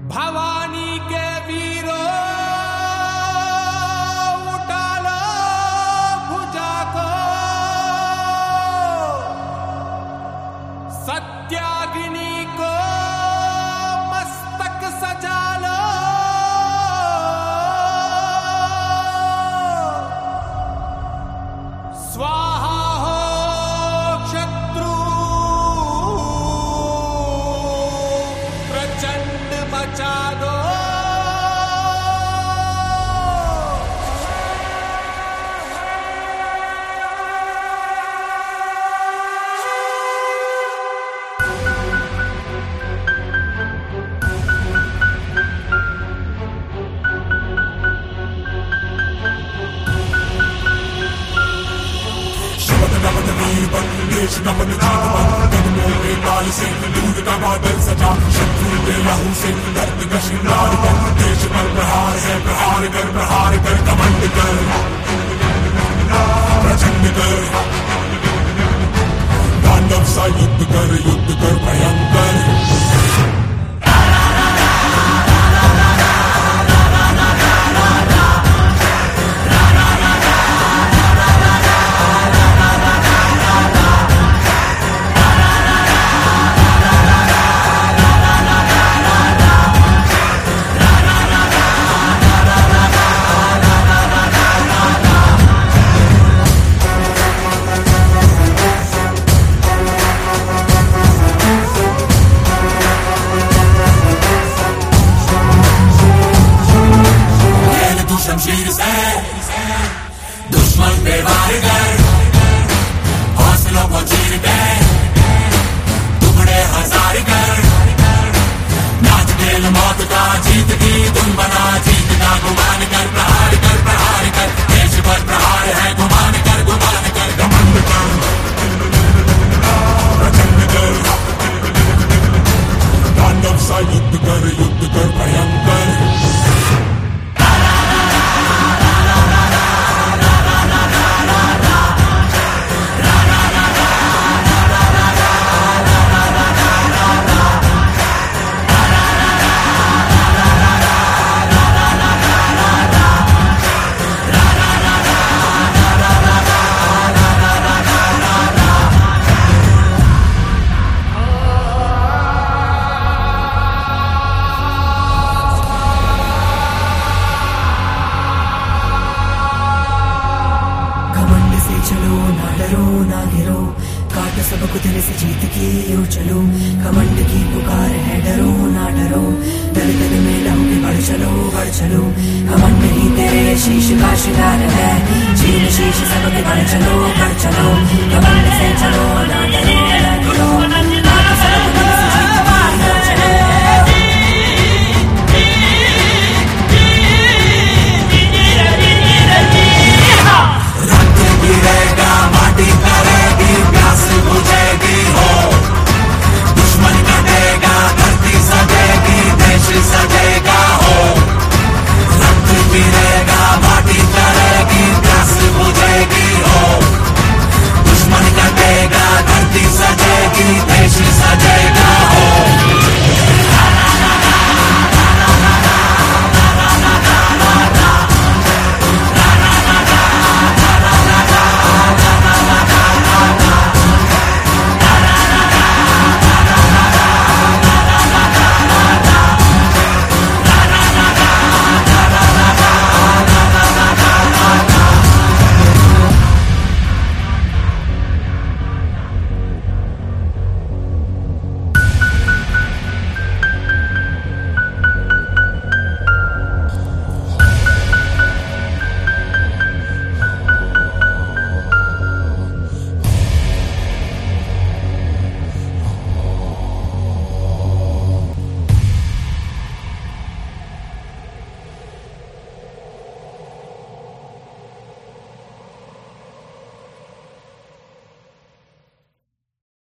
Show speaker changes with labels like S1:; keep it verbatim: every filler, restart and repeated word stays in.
S1: भवानी के वीरों उठा लो भुजा को, सत्याग्नि को मस्तक सजा लो, स्वाहा हो शत्रु प्रचंड बचा दो।
S2: देश नमन जीवन कदमों में काल से दूध का बादल सजा, शत्रु के लहू से दर्द का श्रृंगार कर, देश पर प्रहार है प्रहार कर प्रहार कर, कमंड कर प्रचंड कर, तांडव सा युद्ध कर युद्ध कर भयंकर। शमशीर से दुश्मन पे वार कर, हौसलों को चीर के टुकड़े हजार कर, नाच खेल मौत का जीत की धुन बना, जीत का गुमान कर प्रहार कर प्रहार कर, देश पर प्रहार है गुमान कर गुमान कर, घमंड कर प्रचंड कर, तांडव सा युद्ध कर युद्ध कर भयंकर।
S3: चलो ना डरो ना गिरो, काटो सबको दिल से जीत की ओर चलो, कमंड की पुकार है डरो ना डरो, दल दल में लहू के बढ़ चलो बढ़ चलो, कमंड ही तेरे शीश का शिकार है, चीन शीश सबके बढ़ चलो बढ़ चलो, कमंड से चलो ना डरो।